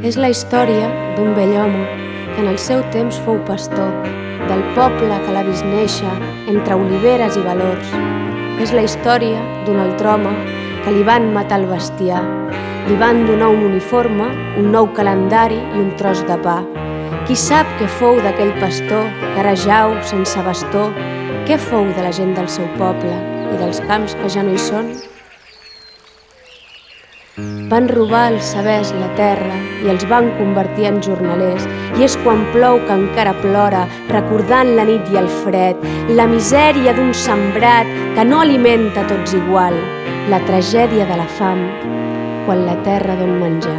És la història d'un vell home que en el seu temps fou pastor, del poble que l'ha vist néixer entre oliveres i valors. És la història d'un altre home que li van matar el bestiar, li van donar un uniforme, un nou calendari i un tros de pa. Qui sap què fou d'aquell pastor que ara jau sense bastó? Què fou de la gent del seu poble i dels camps que ja no hi són? Van robar els sabers la terra i els van convertir en jornalers, i és quan plou que encara plora, recordant la nit i el fred, la misèria d'un sembrat que no alimenta tots igual, la tragèdia de la fam quan la terra don menjar.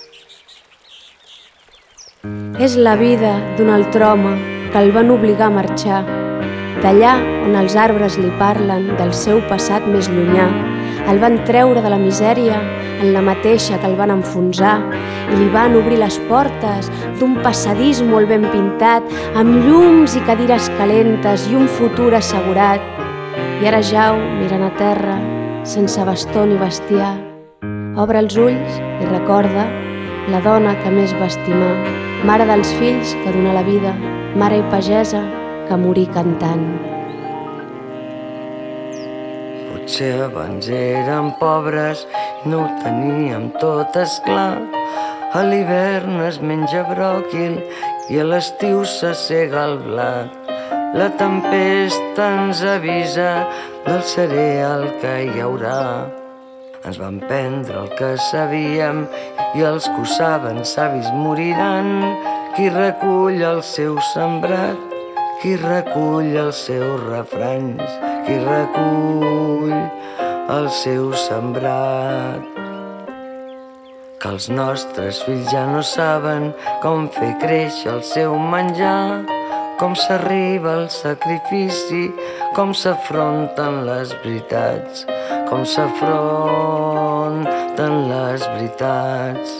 És la vida d'un altre home que el van obligar a marxar, d'allà on els arbres li parlen del seu passat més llunyà. El van treure de la misèria en la mateixa que el van enfonsar i li van obrir les portes d'un passadís molt ben pintat, amb llums i cadires calentes i un futur assegurat. I ara jau mirant a terra, sense bastó ni bestiar. Obre els ulls i recorda la dona que més va estimar, mare dels fills que donà la vida, mare i pagesa que morí cantant. Potser abans érem pobres i no ho teníem tot esclar. A l'hivern es menja bròquil i a l'estiu s'assega el blat. La tempesta ens avisa del cereal que hi haurà. Ens van prendre el que sabíem i els que ho saben savis moriran. Qui recull el seu sembrat, qui recull els seus refranys, qui recull el seu sembrat. Que els nostres fills ja no saben com fer créixer el seu menjar, com s'arriba al sacrifici, com s'afronten les veritats, com s'afronten les veritats.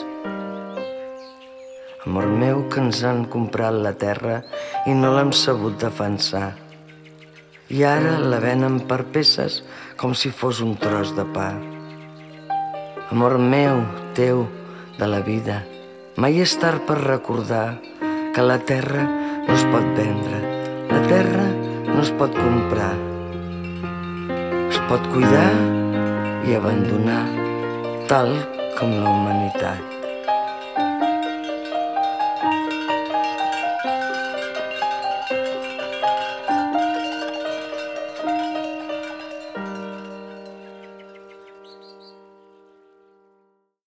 Amor meu, que ens han comprat la terra i no l'hem sabut defensar. I ara la venen per peces com si fos un tros de pa. Amor meu, teu, de la vida, mai és tard per recordar que la terra no es pot vendre, la terra no es pot comprar. Es pot cuidar i abandonar, tal com la humanitat.